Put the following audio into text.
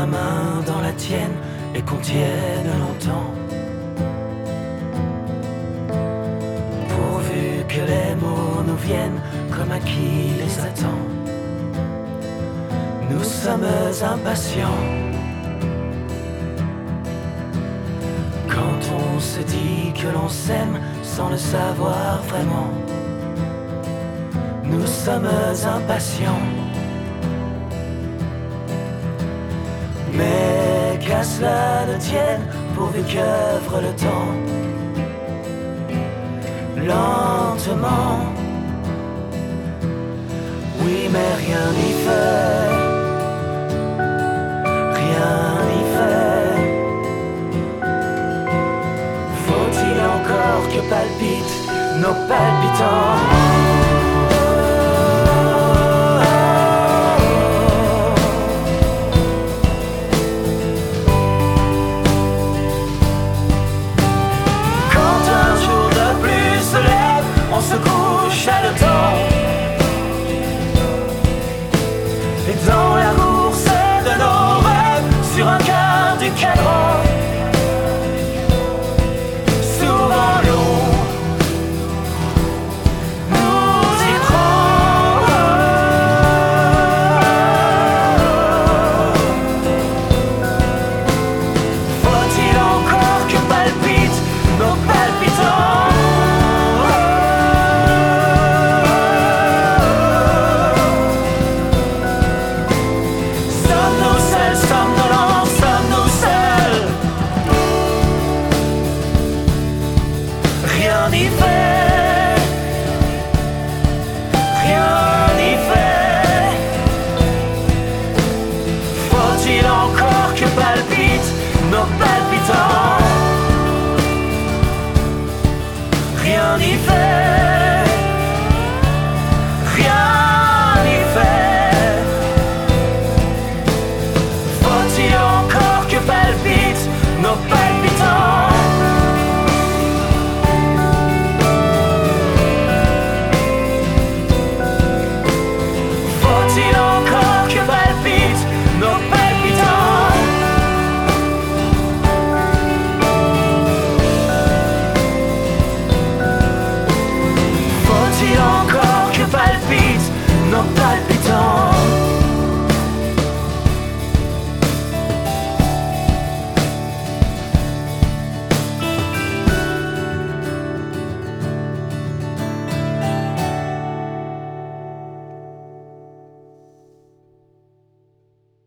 ma main dans la tienne et qu'on tienne longtemps. Pourvu que les mots nous viennent comme à qui les attend. Nous sommes impatients quand on se dit que l'on s'aime sans le savoir vraiment. Nous sommes impatients. Mais qu'à cela ne tienne, pourvu qu'œuvre le temps, lentement. Oui, mais rien n'y fait, rien n'y fait. Faut-il encore que palpitent nos palpitants? On se couche à le temps et dans la course de nos rêves sur un quart du cadran.